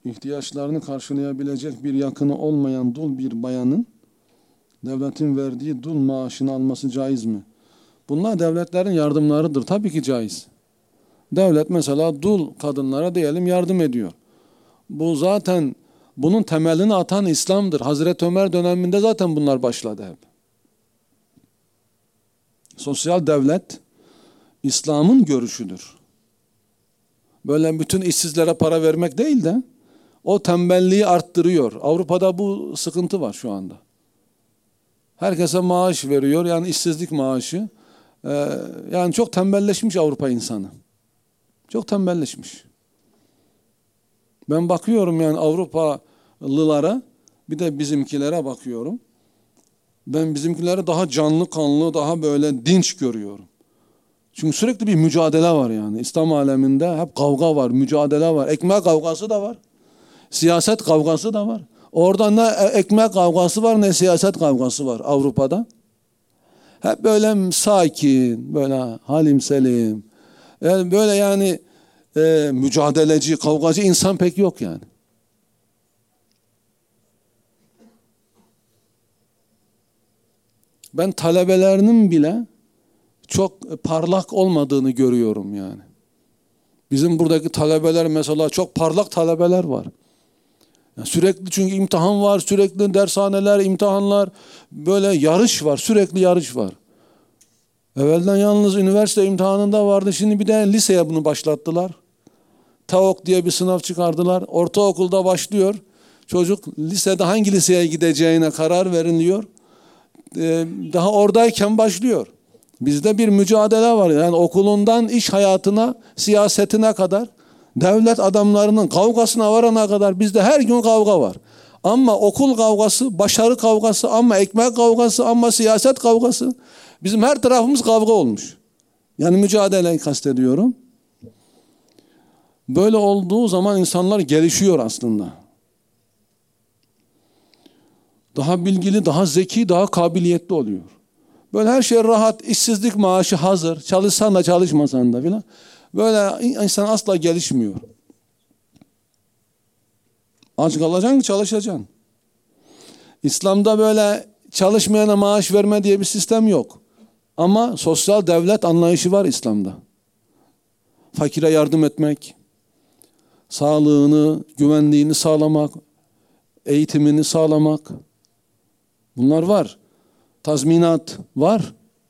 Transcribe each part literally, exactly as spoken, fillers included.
ihtiyaçlarını karşılayabilecek bir yakını olmayan dul bir bayanın devletin verdiği dul maaşını alması caiz mi? Bunlar devletlerin yardımlarıdır. Tabii ki caiz. Devlet mesela dul kadınlara diyelim yardım ediyor. Bu zaten bunun temelini atan İslam'dır. Hazreti Ömer döneminde zaten bunlar başladı hep. Sosyal devlet İslam'ın görüşüdür. Böyle bütün işsizlere para vermek değil de o tembelliği arttırıyor. Avrupa'da bu sıkıntı var şu anda. Herkese maaş veriyor, yani işsizlik maaşı. Ee, yani çok tembelleşmiş Avrupa insanı. Çok tembelleşmiş. Ben bakıyorum yani Avrupalılara, bir de bizimkilere bakıyorum. Ben bizimkileri daha canlı kanlı, daha böyle dinç görüyorum. Çünkü sürekli bir mücadele var yani. İslam aleminde hep kavga var, mücadele var. Ekmek kavgası da var. Siyaset kavgası da var. Orada ne ekmek kavgası var ne siyaset kavgası var Avrupa'da. Hep böyle sakin, böyle halim selim. Yani böyle yani e, mücadeleci, kavgacı insan pek yok yani. Ben talebelerinin bile çok parlak olmadığını görüyorum yani. Bizim buradaki talebeler mesela çok parlak talebeler var. Yani sürekli çünkü imtihan var, sürekli dershaneler, imtihanlar, böyle yarış var, sürekli yarış var. Evvelden yalnız üniversite imtihanında vardı, şimdi bir de liseye bunu başlattılar. TAOK diye bir sınav çıkardılar. Ortaokulda başlıyor. Çocuk lisede hangi liseye gideceğine karar veriliyor. Ee, daha oradayken başlıyor. Bizde bir mücadele var. Yani okulundan iş hayatına, siyasetine kadar, devlet adamlarının kavgasına varana kadar bizde her gün kavga var. Ama okul kavgası, başarı kavgası, ama ekmek kavgası, ama siyaset kavgası. Bizim her tarafımız kavga olmuş. Yani mücadeleyi kastediyorum. Böyle olduğu zaman insanlar gelişiyor aslında. Daha bilgili, daha zeki, daha kabiliyetli oluyor. Böyle her şey rahat, işsizlik maaşı hazır, çalışsan da çalışmasan da filan. Böyle insan asla gelişmiyor. Aç kalacaksın, çalışacaksın. İslam'da böyle çalışmayana maaş verme diye bir sistem yok. Ama sosyal devlet anlayışı var İslam'da. Fakire yardım etmek, sağlığını, güvenliğini sağlamak, eğitimini sağlamak. Bunlar var. Tazminat var.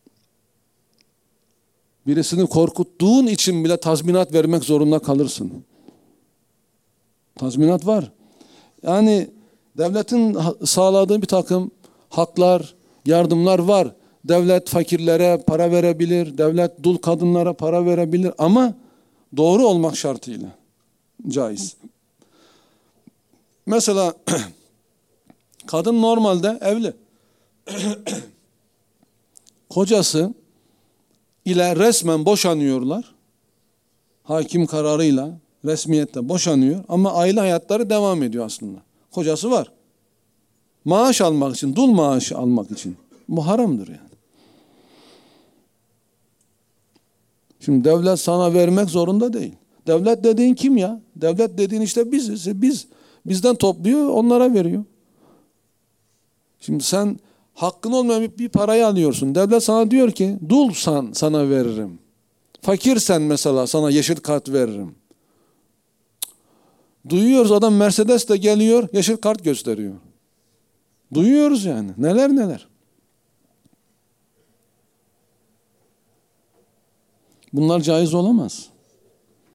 Birisini korkuttuğun için bile tazminat vermek zorunda kalırsın. Tazminat var. Yani devletin sağladığı bir takım haklar, yardımlar var. Devlet fakirlere para verebilir, devlet dul kadınlara para verebilir ama doğru olmak şartıyla caiz. Mesela kadın normalde evli. Kocası ile resmen boşanıyorlar. Hakim kararıyla resmiyette boşanıyor ama aile hayatları devam ediyor aslında. Kocası var. Maaş almak için, dul maaşı almak için. Bu haramdır yani. Şimdi devlet sana vermek zorunda değil. Devlet dediğin kim ya? Devlet dediğin işte biziz. Biz bizden topluyor, onlara veriyor. Şimdi sen hakkın olmayan bir parayı alıyorsun. Devlet sana diyor ki dulsan sana veririm. Fakirsen mesela sana yeşil kart veririm. Duyuyoruz, adam Mercedes de geliyor, yeşil kart gösteriyor. Duyuyoruz yani. Neler neler. Bunlar caiz olamaz.